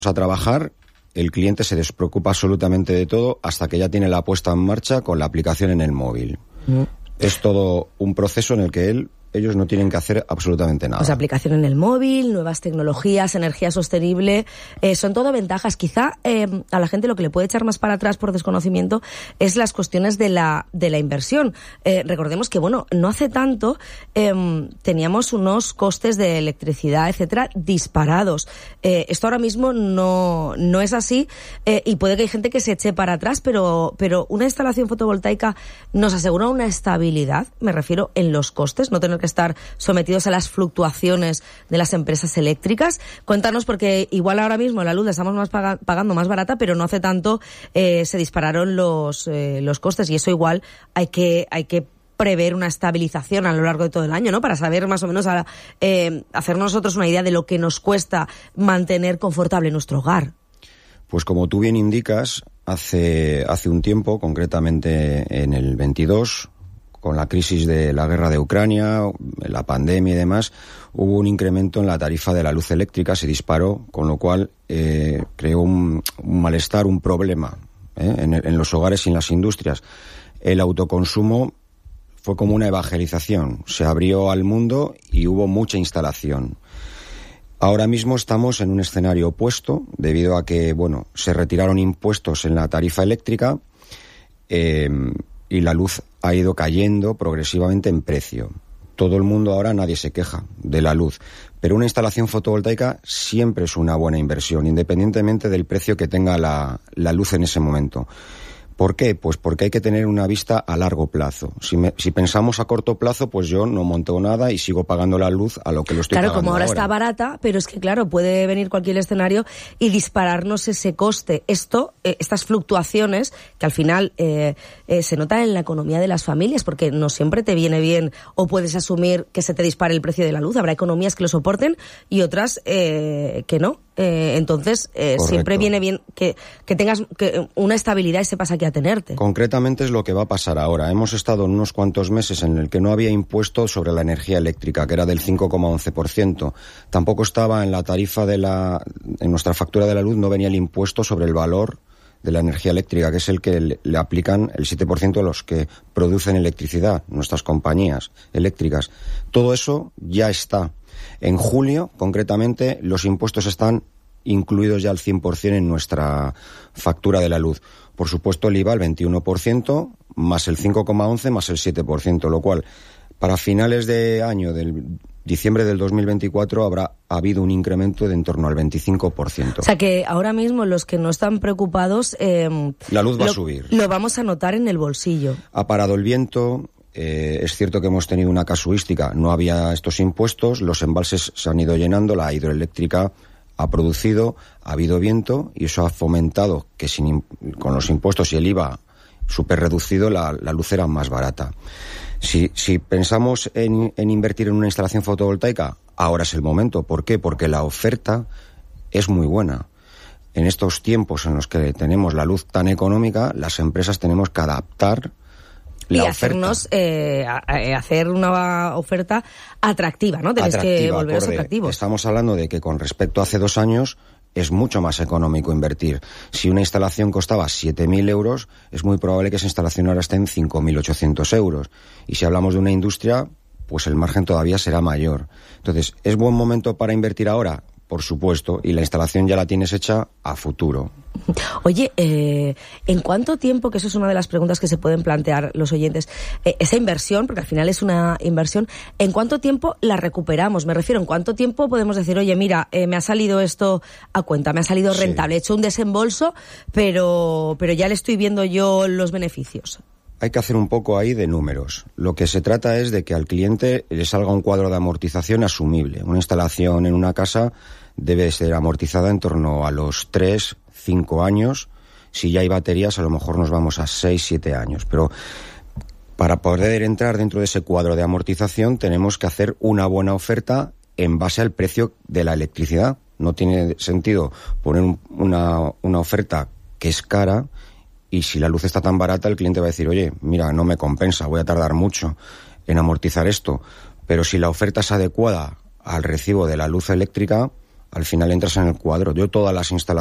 a trabajar, el cliente se despreocupa absolutamente de todo hasta que ya tiene la puesta en marcha con la aplicación en el móvil. Es todo un proceso en el que ellos no tienen que hacer absolutamente nada. Pues aplicación en el móvil, nuevas tecnologías, energía sostenible, son todo ventajas. Quizá a la gente lo que le puede echar más para atrás por desconocimiento es las cuestiones de la inversión. Recordemos que, bueno, no hace tanto teníamos unos costes de electricidad, etcétera, disparados. Esto ahora mismo no es así, y puede que hay gente que se eche para atrás, pero una instalación fotovoltaica nos asegura una estabilidad, me refiero en los costes, no tener que estar sometidos a las fluctuaciones de las empresas eléctricas. Cuéntanos, porque igual ahora mismo la luz la estamos pagando más barata, pero no hace tanto se dispararon los costes, y eso igual hay que prever una estabilización a lo largo de todo el año, ¿no? Para saber más o menos hacer nosotros una idea de lo que nos cuesta mantener confortable nuestro hogar. Pues como tú bien indicas, hace un tiempo, concretamente en el 22, con la crisis de la guerra de Ucrania, la pandemia y demás, hubo un incremento en la tarifa de la luz eléctrica, se disparó, con lo cual creó un malestar, un problema en los hogares y en las industrias. El autoconsumo fue como una evangelización, se abrió al mundo y hubo mucha instalación. Ahora mismo estamos en un escenario opuesto, debido a que, bueno, se retiraron impuestos en la tarifa eléctrica, y la luz ha ido cayendo progresivamente en precio. Todo el mundo ahora, nadie se queja de la luz, pero una instalación fotovoltaica siempre es una buena inversión, independientemente del precio que tenga la luz en ese momento. ¿Por qué? Pues porque hay que tener una vista a largo plazo. Si pensamos a corto plazo, pues yo no monto nada y sigo pagando la luz a lo que lo estoy pagando. Claro, como ahora está barata, pero es que claro, puede venir cualquier escenario y dispararnos ese coste. Estas fluctuaciones que al final se notan en la economía de las familias, porque no siempre te viene bien o puedes asumir que se te dispare el precio de la luz. Habrá economías que lo soporten y otras que no. Entonces, siempre viene bien que tengas una estabilidad y sepas a qué atenerte. Concretamente es lo que va a pasar ahora. Hemos estado en unos cuantos meses en el que no había impuesto sobre la energía eléctrica, que era del 5,11%. Tampoco estaba en la tarifa en nuestra factura de la luz, no venía el impuesto sobre el valor de la energía eléctrica, que es el que le aplican el 7% a los que producen electricidad, nuestras compañías eléctricas. Todo eso ya está. En julio, concretamente, los impuestos están incluidos ya al 100% en nuestra factura de la luz. Por supuesto, el IVA al 21%, más el 5,11%, más el 7%, lo cual, para finales de año, del diciembre del 2024, habrá habido un incremento de en torno al 25%. O sea que ahora mismo los que no están preocupados... la luz va a subir. Lo vamos a notar en el bolsillo. Ha parado el viento. Es cierto que hemos tenido una casuística, no había estos impuestos, los embalses se han ido llenando, la hidroeléctrica ha producido, ha habido viento y eso ha fomentado que con los impuestos y el IVA súper reducido la luz era más barata. Si pensamos en invertir en una instalación fotovoltaica, ahora es el momento. ¿Por qué? Porque la oferta es muy buena. En estos tiempos en los que tenemos la luz tan económica, las empresas tenemos que adaptar la hacernos hacer una oferta atractiva, ¿no? Tenéis que volveros atractivos. Estamos hablando de que con respecto a hace 2 años es mucho más económico invertir. Si una instalación costaba 7.000 euros, es muy probable que esa instalación ahora esté en 5.800 euros. Y si hablamos de una industria, pues el margen todavía será mayor. Entonces, ¿es buen momento para invertir ahora? Por supuesto, y la instalación ya la tienes hecha a futuro. Oye, ¿en cuánto tiempo, que eso es una de las preguntas que se pueden plantear los oyentes, esa inversión, porque al final es una inversión, ¿en cuánto tiempo la recuperamos? Me refiero, ¿en cuánto tiempo podemos decir, oye, mira, me ha salido esto a cuenta, me ha salido rentable, he hecho un desembolso, pero ya le estoy viendo yo los beneficios? Hay que hacer un poco ahí de números. Lo que se trata es de que al cliente le salga un cuadro de amortización asumible. Una instalación en una casa debe ser amortizada en torno a los 3-5 años. Si ya hay baterías, a lo mejor nos vamos a 6-7 años. Pero para poder entrar dentro de ese cuadro de amortización tenemos que hacer una buena oferta en base al precio de la electricidad. No tiene sentido poner una oferta que es cara. Y si la luz está tan barata, el cliente va a decir, oye, mira, no me compensa, voy a tardar mucho en amortizar esto. Pero si la oferta es adecuada al recibo de la luz eléctrica, al final entras en el cuadro. Yo todas las instalaciones